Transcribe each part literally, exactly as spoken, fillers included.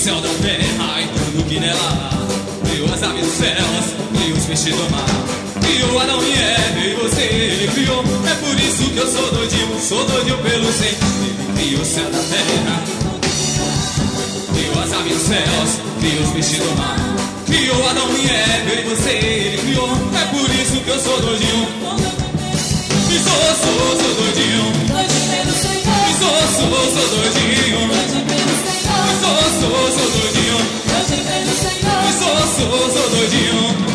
céu da terra e tudo que nela há. Criou as aves dos céus, criou os peixes do mar. Criou Adão e Eva e você, ele criou. É por isso que eu sou doidinho, sou doidinho pelo Senhor. Ele criou o céu da terra, criou as aves dos céus, criou os peixes do mar. Criou Adão e Eva e você, ele criou. É por isso que eu sou doidinho. E sou, sou, sou doidinho. E sou, sou, sou doidinho. E sou, sou, sou doidinho. E sou, sou, sou doidinho.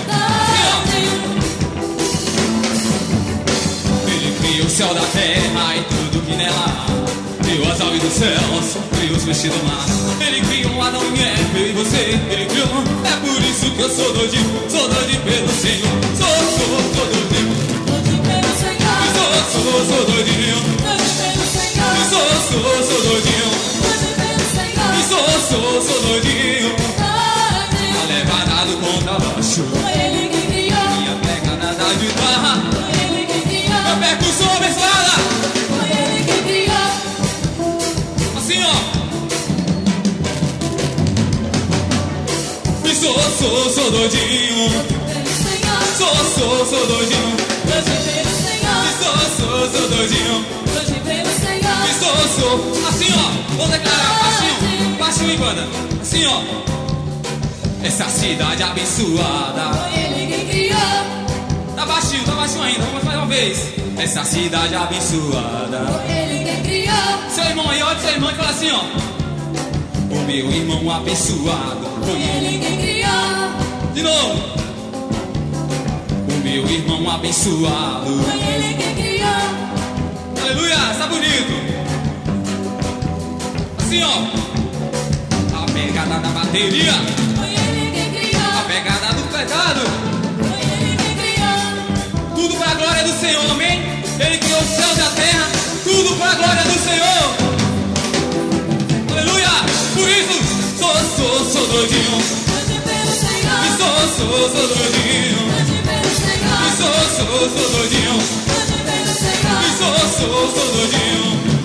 Ele criou o céu da terra e tudo que nela há. Criou as aves dos céus, criou os peixes do mar. Ele criou Adão e Eva e você, ele criou. É por isso que eu sou doidinho, sou doidinho pelo Senhor. Sou, sou, sou doidinho. Sou, sou doidinho. E sou, sou, sou doidinho. E sou, sou, sou doidinho. A levada do contrabaixo, minha pegada da guitarra, meu percussor abençoada. Assim ó. E sou, sou, sou doidinho. Sou, sou, sou doidinho. Sou, sou, sou doidinho. E sou, sou. Assim ó, vou declarar baixinho, baixinho em banda. Assim ó. Essa cidade abençoada. Tá baixinho, tá baixinho ainda, vamos mais uma vez. Essa cidade abençoada. Seu irmão aí, olha seu irmão e fala assim ó. O meu irmão abençoado. Foi ele quem criou. De novo. O meu irmão abençoado. Foi ele quem criou. Aleluia, está bonito. Assim ó. A pegada da bateria. Foi ele quem criou. A pegada do pecado. Foi ele quem criou. Tudo para a glória do Senhor, amém? Ele criou o céu e a terra. Tudo para a glória do Senhor. Aleluia. Por isso, sou, sou, sou doidinho. Doide pelo Senhor. E sou, sou, sou doidinho. Doide pelo Senhor. E sou, sou, sou doidinho. Doide pelo Senhor. E sou, sou, sou doidinho.